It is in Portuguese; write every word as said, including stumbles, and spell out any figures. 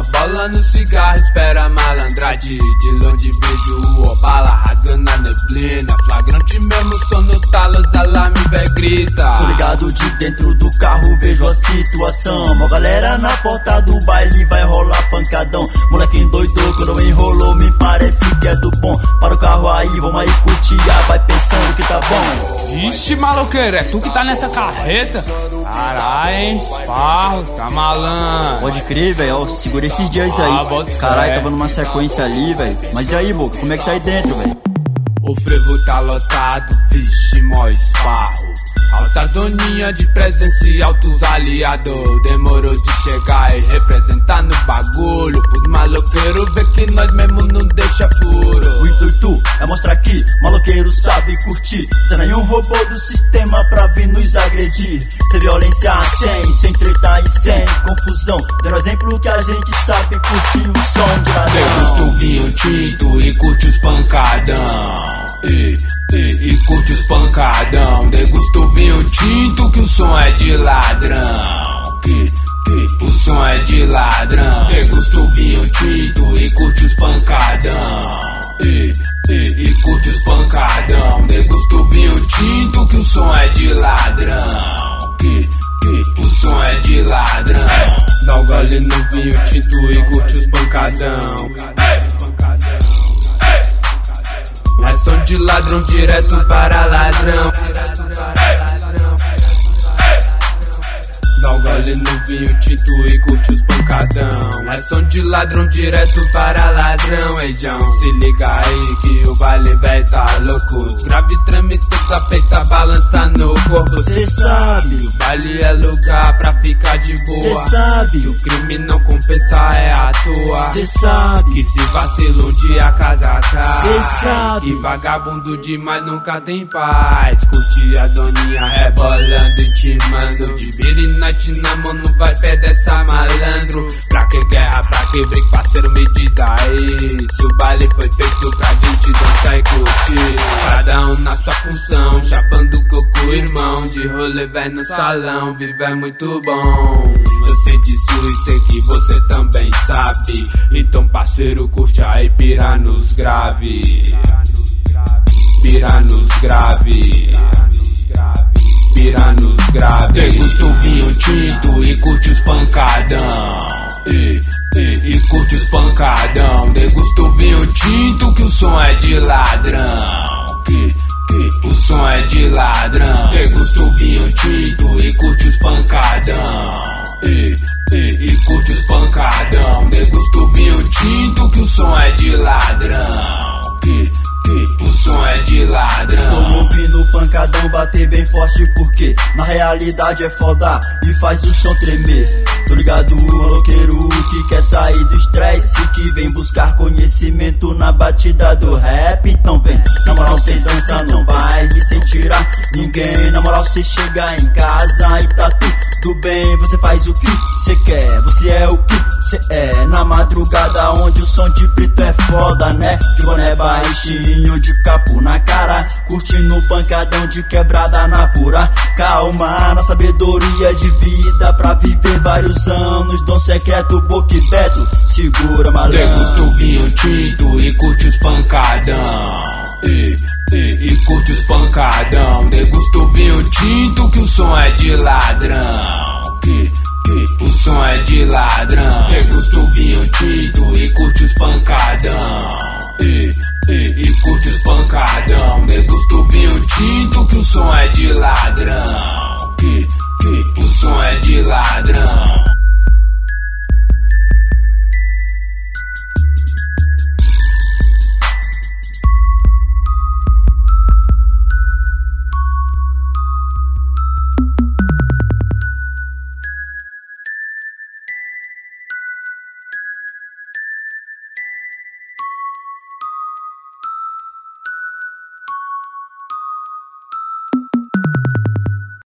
bola no cigarro, espera a malandrade. De longe vejo o Opala rasgando a neblina. Flagrante mesmo, som no talo, os alarme vai grita. Tô ligado de dentro do carro, vejo a situação. Uma galera na porta do baile, vai rolar pancadão. Moleque endoidou, quando enrolou, me parece que é do bom. Para o carro aí, vamos aí curtir, vai pensando que tá bom. Vixe, maloqueiro, é tu que tá nessa carreta? Caralho, hein, esparro, tá malandro. Pode crer, velho, segura esses dias Ah, aí. bota Caralho, fé. tava numa sequência ali, velho. Mas e aí, Boca, como é que tá aí dentro, velho? O frevo tá lotado, vixe, mó esparro. Alta doninha de presença e altos aliados. Demorou de chegar e representar no bagulho. Pros maloqueiros ver que nós mesmo não deixa furo. O intuito é mostrar que maloqueiro sabe curtir. Sem nenhum robô do sistema pra vir nos agredir. Sem violência, sem, sem treta e sem confusão. Dando exemplo que a gente sabe curtir o som de Degusta ladrão. o vinho tinto e curte os pancadão. E, e, e curte os pancadão. Degusta o vinho tinto que o som é de ladrão. Que, que o som é de ladrão. Degusta o vinho tinto e curte os pancadão. E, e, e curte os pancadão. Degusta o vinho tinto que o som é de ladrão. Que, que o som é de ladrão. Dá um gole no vinho tinto e curte os pancadão. É som de ladrão direto para ladrão. Dá um gole no vinho tinto e curte os pancadão. É som de ladrão direto para ladrão, eijão. Se liga aí que o baile vai tá louco. Os grave treme toda peita balança no corpo. Cê sabe, O baile é lugar pra ficar de cê boa. sabe, Que o crime não compensa é à toa. cê sabe, Que se vacila um dia a casa cai. cê sabe. E vagabundo demais nunca tem paz. Curte a doninha rebolando e te mando. De vira night na mão, não vai perder essa malandro. Pra que guerra, pra que briga, parceiro, me diz aí. Se o baile foi feito pra gente dançar e curtir. Cada um na sua função, chapando coco, irmão. De rolê, véi, no salão, viver é muito bom. Eu sei disso e sei que você também sabe. Então parceiro, curte aí, pira nos grave. Pira nos grave. Pira nos grave. Degusta o vinho tinto e curte os pancadão. E, e, e curte os pancadão. Degusta o vinho tinto que o som é de ladrão. Que, que o som é de ladrão. Degusta o vinho tinto e curte os pancadão. E, e, e curte os pancadão. Degusta o vinho tinto que o som é de ladrão. Que, que o som é de ladrão. Estou ouvindo o pancadão bater bem forte porque na realidade é foda e faz o chão tremer. Tô ligado, o maloqueiro que quer sair do estresse, que vem buscar conhecimento na batida do rap. Então vem, na moral cê dança no baile sem tirar ninguém. Na moral cê chega em casa e tá tudo bem. Você faz o que cê quer, você é o que cê é. Na madrugada onde o som de preto é foda, né? De boné baixinho, de capo na cara, curtindo o pancadão de quebrada na pura calma. Na sabedoria de vida pra viver vários anos. Dom secreto, boca e beto, segura malandro. Degusta o vinho tinto e curte os pancadão. E, e, e curte os pancadão. Degusta o vinho tinto que o som é de ladrão. Que, que o som é de ladrão. Degusta o vinho tinto e curte os pancadão. E, e, e curte os pancadão. Degusta o vinho tinto que o som é de ladrão. Que, que o som é de ladrão.